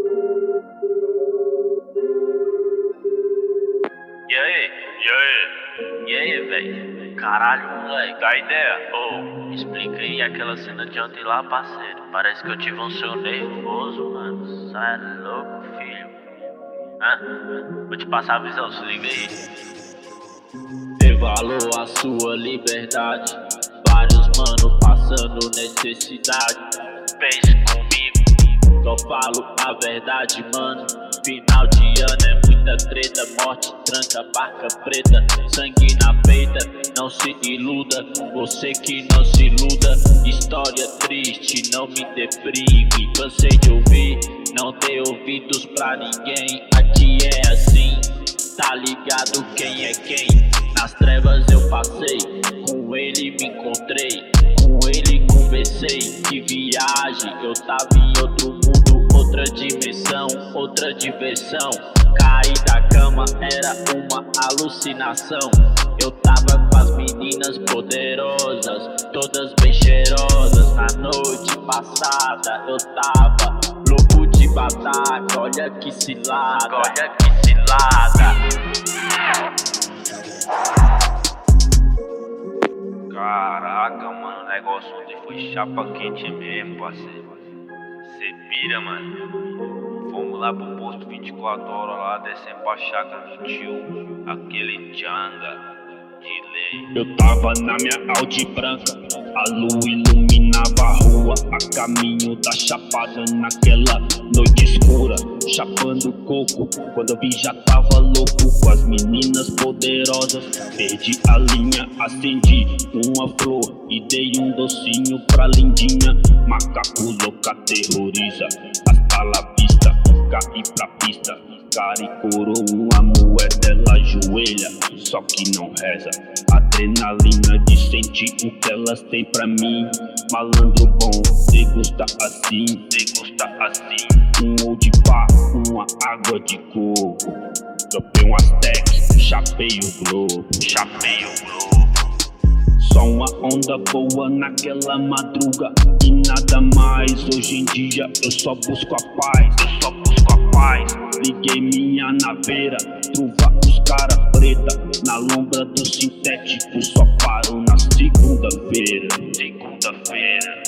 E aí, velho? Caralho, moleque, dá ideia? Me explica aí aquela cena de ontem lá, parceiro. Parece que eu tive um sonho nervoso, mano. Sai louco, filho. Vou te passar a visão, se liga aí. Dê valor à sua liberdade. Vários mano passando necessidade. Pense comigo, só falo a verdade, mano. Final de ano é muita treta, morte, tranca, barca preta, sangue na peita, não se iluda, você que não se iluda. História triste, não me deprime, cansei de ouvir, não dê ouvidos pra ninguém. Aqui é assim, tá ligado quem é quem? Nas trevas eu passei, com ele me encontrei, com ele conversei. Que viagem, eu tava em outro mundo, outra dimensão, outra diversão. Caí da cama, era uma alucinação. Eu tava com as meninas poderosas, todas bem cheirosas. Na noite passada eu tava louco de bataca. Olha que cilada, olha que cilada. Caraca, mano, o negócio ontem foi chapa quente mesmo, parceiro. Cê pira, mano. Fomos lá pro posto 24 horas lá, descemos pra chácara do tio, aquele Janga de lei. Eu tava na minha Audi branca, a lua iluminava a rua, a caminho da chapada naquela noite escura, chapando coco. Quando eu vi já tava louco com as meninas poderosas. Perdi a linha, acendi uma flor e dei um docinho pra lindinha. Macaco louco aterroriza, hasta la vista, caí pra pista. Cara e coroa, uma moeda, ela ajoelha, só que não reza. Adrenalina de sentir o que elas têm pra mim. Malandro bom, degusta assim, degusta assim. Um old pá, uma água de coco. Dropei um Aztec, chapei o globo, chapei o globo. Só uma onda boa naquela madruga e nada mais. Hoje em dia eu só busco a paz, eu só busco a paz. Liguei minha naveira, truva os cara preta. Na lombra do sintético só paro na segunda-feira. Segunda-feira.